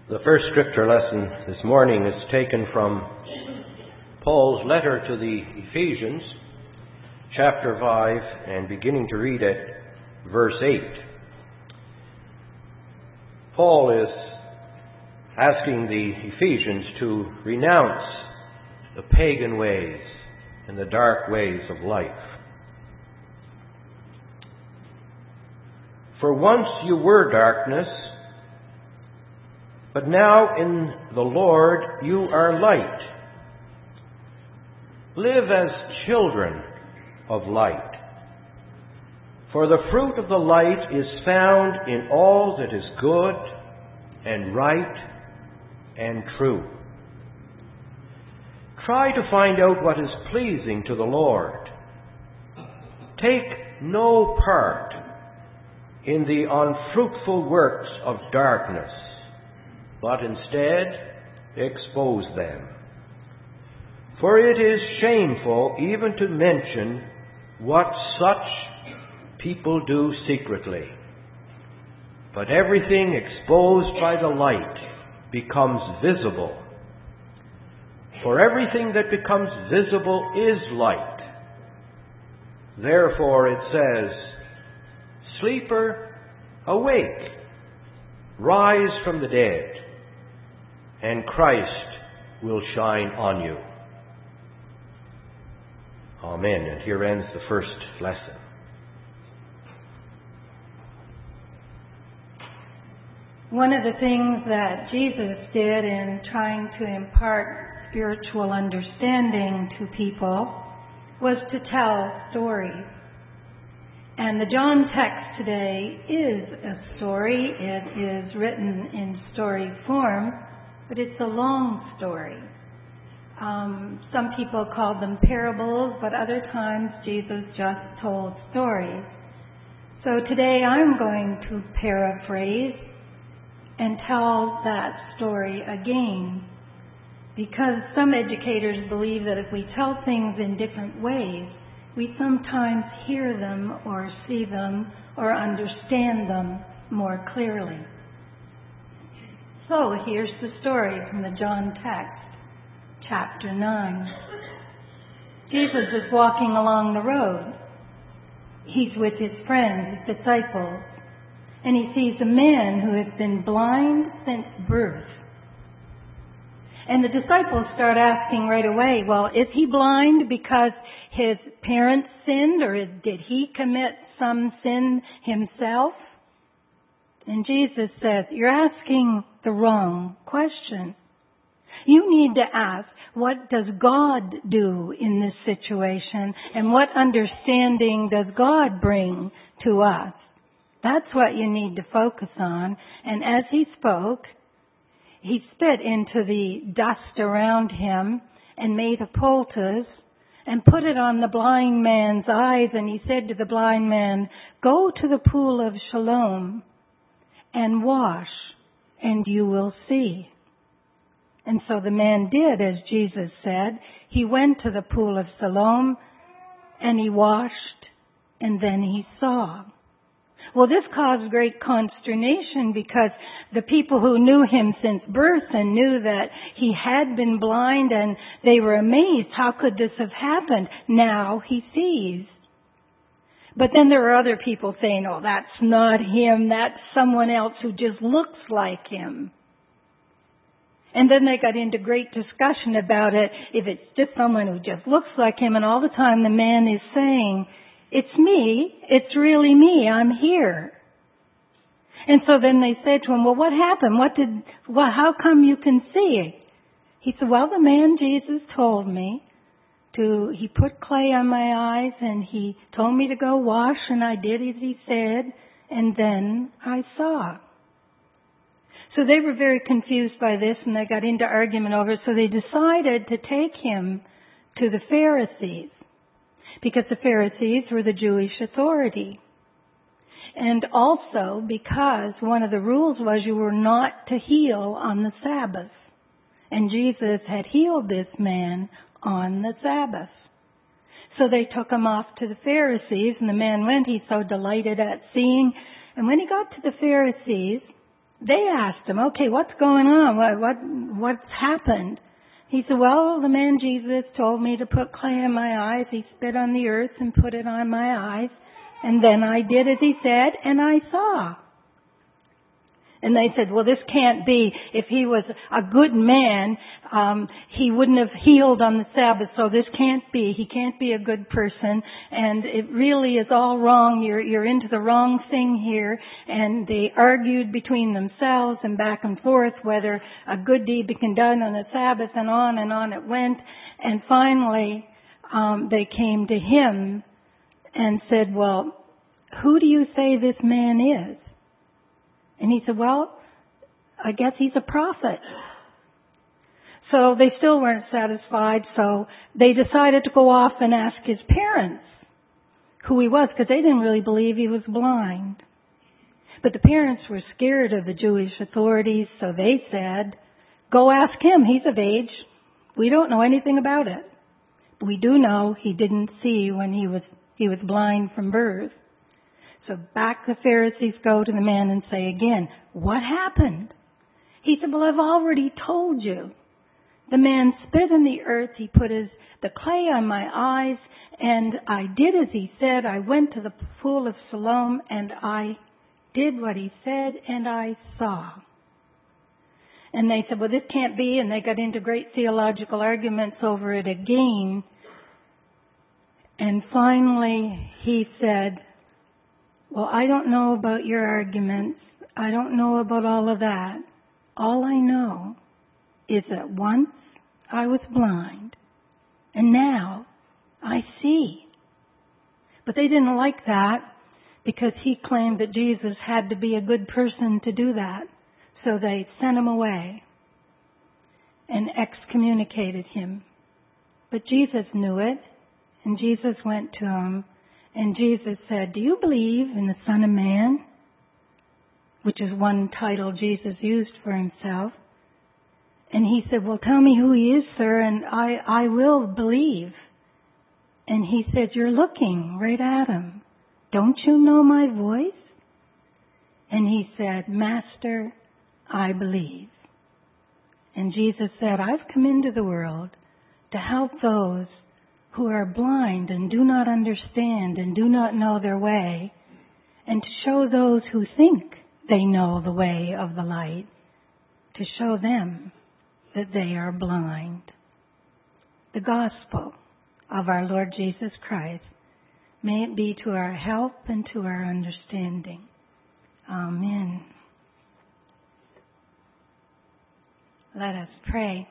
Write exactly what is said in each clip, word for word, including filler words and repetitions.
The first scripture lesson this morning is taken from Paul's letter to the Ephesians, chapter five, and beginning to read at verse eight. Paul is asking the Ephesians to renounce the pagan ways and the dark ways of life. For once you were darkness, but now in the Lord you are light. Live as children of light. For the fruit of the light is found in all that is good and right and true. Try to find out what is pleasing to the Lord. Take no part in the unfruitful works of darkness, but instead expose them. For it is shameful even to mention what such people do secretly. But everything exposed by the light becomes visible. For everything that becomes visible is light. Therefore it says, "Sleeper, awake, rise from the dead, and Christ will shine on you." Amen. And here ends the first lesson. One of the things that Jesus did in trying to impart spiritual understanding to people was to tell stories. And the John text today is a story. It is written in story form, but it's a long story. Um, some people called them parables, but other times Jesus just told stories. So today I'm going to paraphrase and tell that story again, because some educators believe that if we tell things in different ways, we sometimes hear them or see them or understand them more clearly. So here's the story from the John text, chapter nine. Jesus is walking along the road. He's with his friends, his disciples, and he sees a man who has been blind since birth. And the disciples start asking right away, well, is he blind because his parents sinned, or did he commit some sin himself? And Jesus says, you're asking the wrong question. You need to ask, what does God do in this situation, and what understanding does God bring to us? That's what you need to focus on. And as he spoke, he spit into the dust around him and made a poultice and put it on the blind man's eyes. And he said to the blind man, go to the pool of Siloam and wash, and you will see. And so the man did as Jesus said. He went to the pool of Siloam and he washed, and then he saw. Well, this caused great consternation, because the people who knew him since birth and knew that he had been blind, and they were amazed. How could this have happened? Now he sees. But then there are other people saying, oh, that's not him. That's someone else who just looks like him. And then they got into great discussion about it. If it's just someone who just looks like him, and all the time the man is saying, it's me. It's really me. I'm here. And so then they said to him, well, what happened? What did, well, how come you can see? He said, well, the man Jesus told me to, he put clay on my eyes and he told me to go wash, and I did as he said, and then I saw. So they were very confused by this, and they got into argument over it. So they decided to take him to the Pharisees, because the Pharisees were the Jewish authority. And also because one of the rules was you were not to heal on the Sabbath. And Jesus had healed this man on the Sabbath. So they took him off to the Pharisees, and the man went. He's so delighted at seeing. And when he got to the Pharisees, they asked him, okay, what's going on? What, what, what's happened? He said, well, the man Jesus told me to put clay in my eyes. He spit on the earth and put it on my eyes. And then I did as he said, and I saw. And they said, well, this can't be. If he was a good man, um, he wouldn't have healed on the Sabbath. So this can't be. He can't be a good person. And it really is all wrong. You're, you're into the wrong thing here. And they argued between themselves and back and forth whether a good deed be done on the Sabbath, and on and on it went. And finally, um, they came to him and said, well, who do you say this man is? And he said, well, I guess he's a prophet. So they still weren't satisfied, so they decided to go off and ask his parents who he was, because they didn't really believe he was blind. But the parents were scared of the Jewish authorities, so they said, go ask him. He's of age. We don't know anything about it. But we do know he didn't see when he was he was blind from birth. So back the Pharisees go to the man and say again, what happened? He said, well, I've already told you. The man spit in the earth. He put his the clay on my eyes, and I did as he said. I went to the pool of Siloam, and I did what he said, and I saw. And they said, well, this can't be, and they got into great theological arguments over it again. And finally, he said, well, I don't know about your arguments. I don't know about all of that. All I know is that once I was blind, and now I see. But they didn't like that because he claimed that Jesus had to be a good person to do that. So they sent him away and excommunicated him. But Jesus knew it, and Jesus went to him. And Jesus said, do you believe in the Son of Man? Which is one title Jesus used for himself. And he said, well, tell me who he is, sir, and I, I will believe. And he said, you're looking right at him. Don't you know my voice? And he said, Master, I believe. And Jesus said, I've come into the world to help those who are blind and do not understand and do not know their way, and to show those who think they know the way of the light, to show them that they are blind. The gospel of our Lord Jesus Christ, may it be to our help and to our understanding. Amen. Let us pray.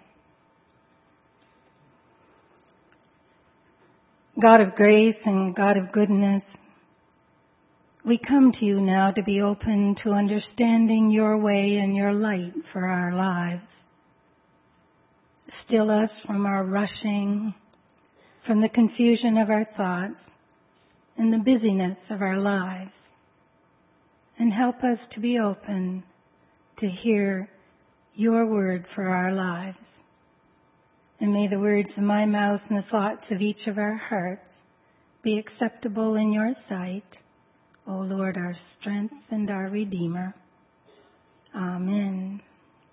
God of grace and God of goodness, we come to you now to be open to understanding your way and your light for our lives. Still us from our rushing, from the confusion of our thoughts and the busyness of our lives, and help us to be open to hear your word for our lives. And may the words of my mouth and the thoughts of each of our hearts be acceptable in your sight, O Lord, our strength and our Redeemer. Amen.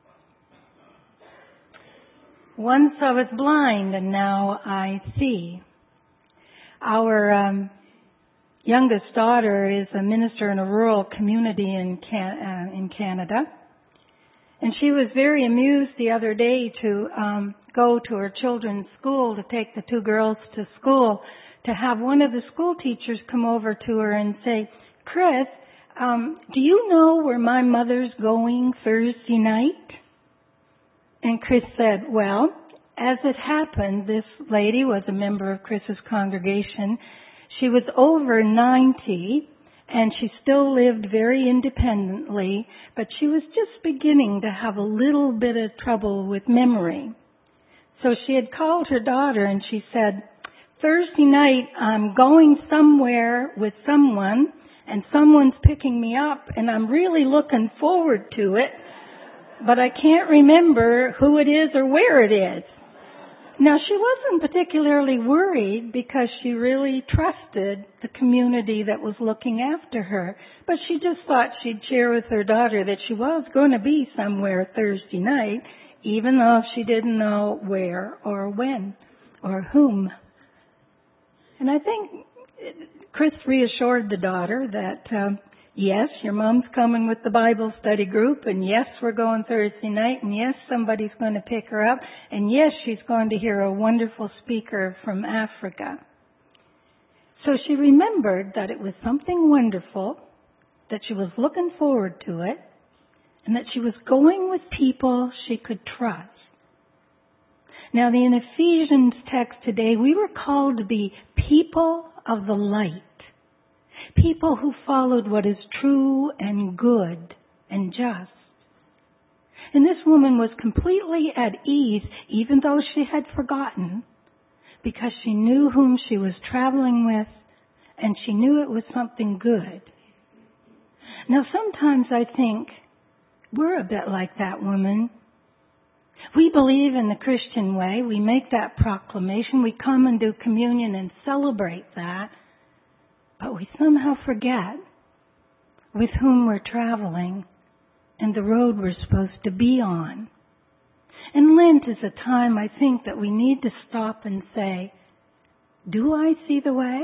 Once I was blind and now I see. Our um, youngest daughter is a minister in a rural community in Can- uh, in Canada. And she was very amused the other day to um, go to her children's school, to take the two girls to school, to have one of the school teachers come over to her and say, Chris, um, do you know where my mother's going Thursday night? And Chris said, well, as it happened, this lady was a member of Chris's congregation. She was over ninety. And she still lived very independently, but she was just beginning to have a little bit of trouble with memory. So she had called her daughter and she said, Thursday night I'm going somewhere with someone and someone's picking me up and I'm really looking forward to it, but I can't remember who it is or where it is. Now, she wasn't particularly worried because she really trusted the community that was looking after her. But she just thought she'd share with her daughter that she was going to be somewhere Thursday night, even though she didn't know where or when or whom. And I think Chris reassured the daughter that, um, yes, your mom's coming with the Bible study group, and yes, we're going Thursday night, and yes, somebody's going to pick her up, and yes, she's going to hear a wonderful speaker from Africa. So she remembered that it was something wonderful, that she was looking forward to it, and that she was going with people she could trust. Now, in Ephesians text today, we were called to be people of the light. People who followed what is true and good and just. And this woman was completely at ease, even though she had forgotten, because she knew whom she was traveling with, and she knew it was something good. Now, sometimes I think we're a bit like that woman. We believe in the Christian way. We make that proclamation. We come and do communion and celebrate that. But we somehow forget with whom we're traveling and the road we're supposed to be on. And Lent is a time, I think, that we need to stop and say, do I see the way?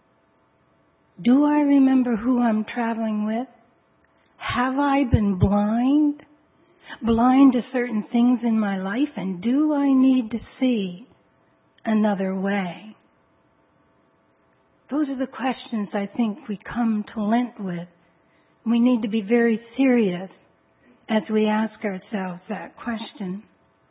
Do I remember who I'm traveling with? Have I been blind? Blind to certain things in my life? And do I need to see another way? Those are the questions I think we come to Lent with. We need to be very serious as we ask ourselves that question.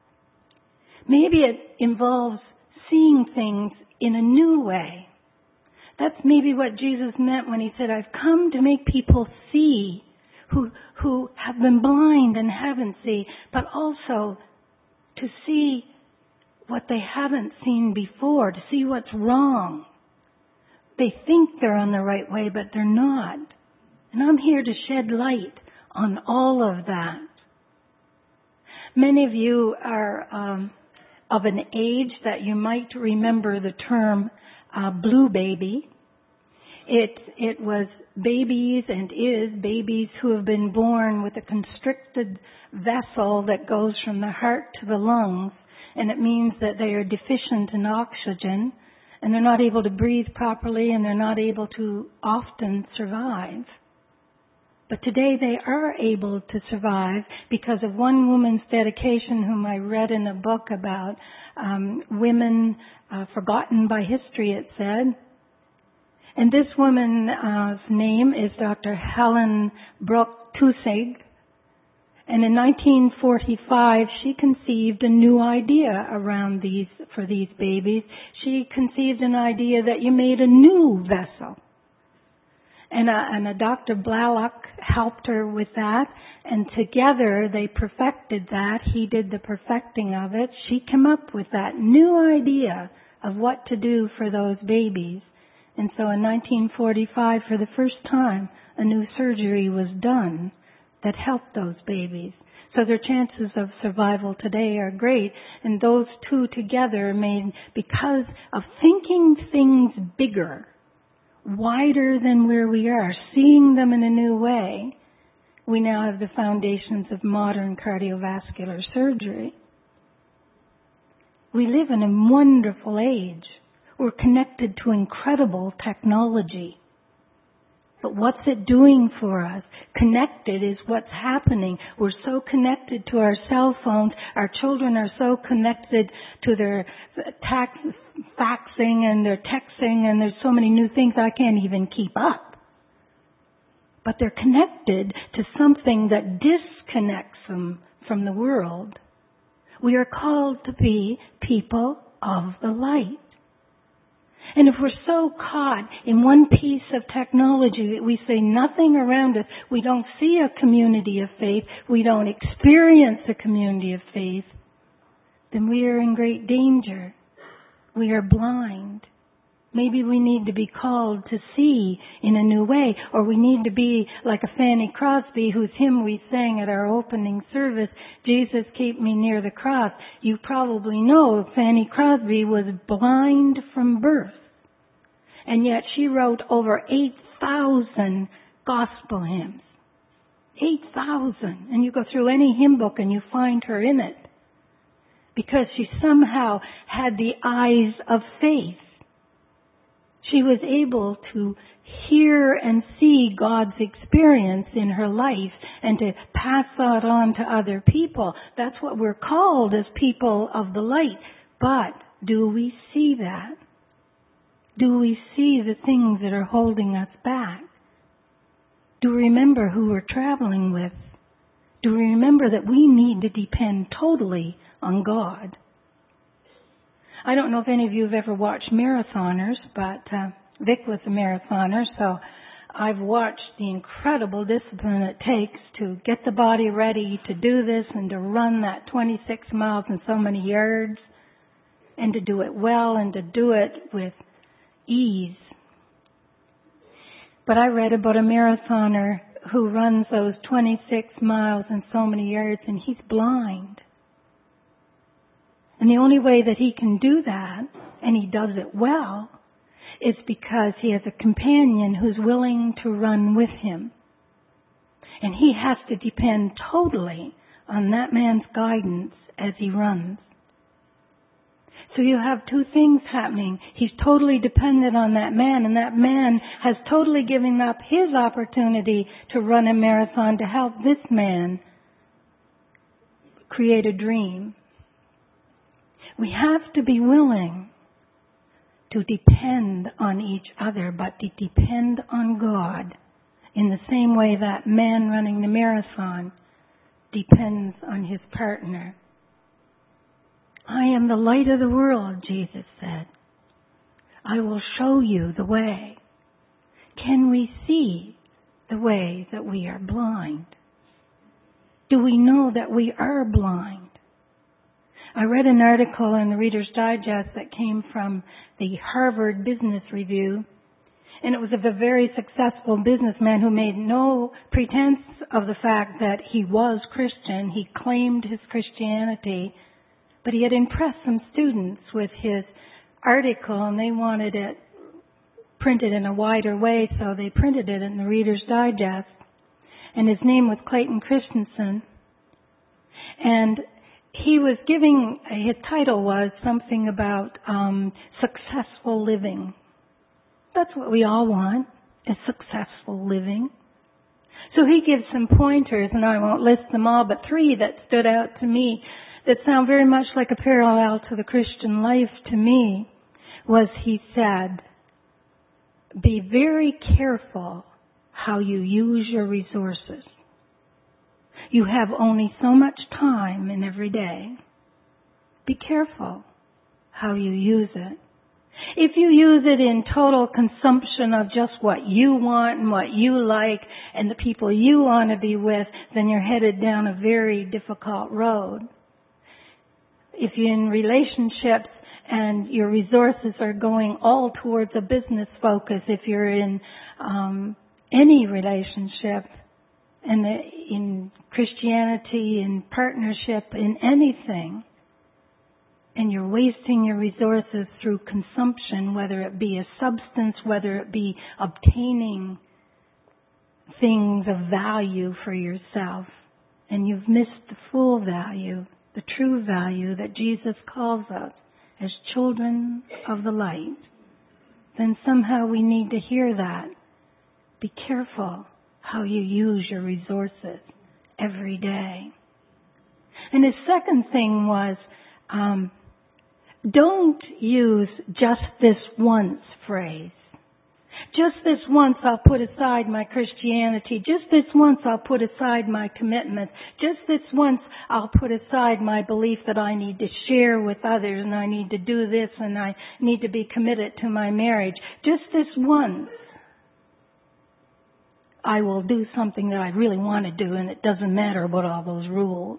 Maybe it involves seeing things in a new way. That's maybe what Jesus meant when he said, I've come to make people see who, who have been blind and haven't seen, but also to see what they haven't seen before, to see what's wrong. They think they're on the right way, but they're not. And I'm here to shed light on all of that. Many of you are um, of an age that you might remember the term uh, blue baby. It, it was babies and is babies who have been born with a constricted vessel that goes from the heart to the lungs, and it means that they are deficient in oxygen, and they're not able to breathe properly, and they're not able to often survive. But today they are able to survive because of one woman's dedication, whom I read in a book about um, women uh, forgotten by history, it said. And this woman's uh, name is Doctor Helen Brooke Tusig. And in nineteen forty-five, she conceived a new idea around these, for these babies. She conceived an idea that you made a new vessel. And a, and a Doctor Blalock helped her with that. And together they perfected that. He did the perfecting of it. She came up with that new idea of what to do for those babies. And so in nineteen forty-five, for the first time, a new surgery was done that helped those babies. So their chances of survival today are great. And those two together made, because of thinking things bigger, wider than where we are, seeing them in a new way, we now have the foundations of modern cardiovascular surgery. We live in a wonderful age. We're connected to incredible technology. But what's it doing for us? Connected is what's happening. We're so connected to our cell phones. Our children are so connected to their tax, faxing and their texting, and there's so many new things I can't even keep up. But they're connected to something that disconnects them from the world. We are called to be people of the light. And if we're so caught in one piece of technology that we say nothing around us, we don't see a community of faith, we don't experience a community of faith, then we are in great danger. We are blind. Maybe we need to be called to see in a new way, or we need to be like a Fanny Crosby, whose hymn we sang at our opening service, Jesus Keep Me Near the Cross. You probably know Fanny Crosby was blind from birth, and yet she wrote over eight thousand gospel hymns. eight thousand. And you go through any hymn book and you find her in it, because she somehow had the eyes of faith. She was able to hear and see God's experience in her life and to pass that on to other people. That's what we're called as people of the light. But do we see that? Do we see the things that are holding us back? Do we remember who we're traveling with? Do we remember that we need to depend totally on God? I don't know if any of you have ever watched marathoners, but uh, Vic was a marathoner, so I've watched the incredible discipline it takes to get the body ready to do this and to run that twenty-six miles in so many yards, and to do it well and to do it with ease. But I read about a marathoner who runs those twenty-six miles in so many yards, and he's blind. And the only way that he can do that, and he does it well, is because he has a companion who's willing to run with him. And he has to depend totally on that man's guidance as he runs. So you have two things happening. He's totally dependent on that man, and that man has totally given up his opportunity to run a marathon to help this man create a dream. We have to be willing to depend on each other, but to depend on God in the same way that man running the marathon depends on his partner. I am the light of the world, Jesus said. I will show you the way. Can we see the way that we are blind? Do we know that we are blind? I read an article in the Reader's Digest that came from the Harvard Business Review, and it was of a very successful businessman who made no pretense of the fact that he was Christian. He claimed his Christianity, but he had impressed some students with his article, and they wanted it printed in a wider way, so they printed it in the Reader's Digest. And his name was Clayton Christensen. And he was giving, his title was something about um, successful living. That's what we all want, is successful living. So he gives some pointers, and I won't list them all, but three that stood out to me that sound very much like a parallel to the Christian life to me was, he said, be very careful how you use your resources. You have only so much time in every day. Be careful how you use it. If you use it in total consumption of just what you want and what you like and the people you want to be with, then you're headed down a very difficult road. If you're in relationships and your resources are going all towards a business focus, if you're in um, any relationship, and in Christianity, in partnership, in anything, and you're wasting your resources through consumption, whether it be a substance, whether it be obtaining things of value for yourself, and you've missed the full value, the true value that Jesus calls us as children of the light, then somehow we need to hear that. Be careful how you use your resources every day. And his second thing was, um, don't use just this once phrase. Just this once I'll put aside my Christianity. Just this once I'll put aside my commitment. Just this once I'll put aside my belief that I need to share with others and I need to do this and I need to be committed to my marriage. Just this once I will do something that I really want to do, and it doesn't matter about all those rules.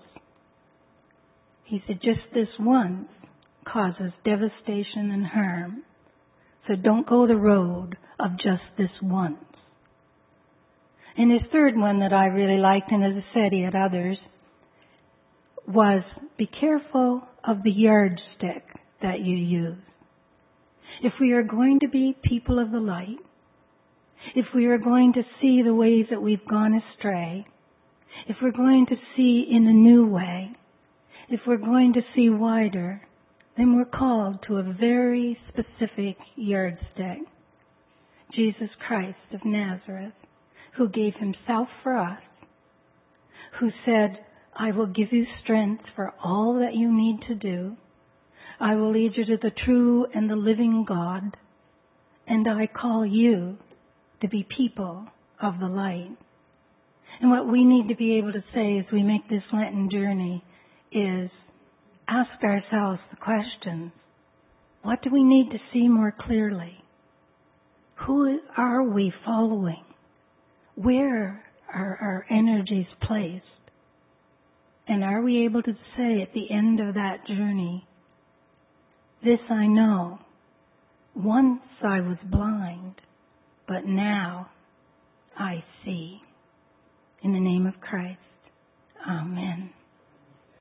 He said, just this once causes devastation and harm So don't go the road of just this once. And his third one that I really liked, and as I said, he had others, was be careful of the yardstick that you use. If we are going to be people of the light, if we are going to see the ways that we've gone astray, if we're going to see in a new way, if we're going to see wider, then we're called to a very specific yardstick. Jesus Christ of Nazareth, who gave himself for us, who said, I will give you strength for all that you need to do. I will lead you to the true and the living God, and I call you to be people of the light. And what we need to be able to say as we make this Lenten journey is ask ourselves the questions. What do we need to see more clearly? Who are we following? Where are our energies placed? And are we able to say at the end of that journey, this I know, once I was blind, but now I see. In the name of Christ, amen.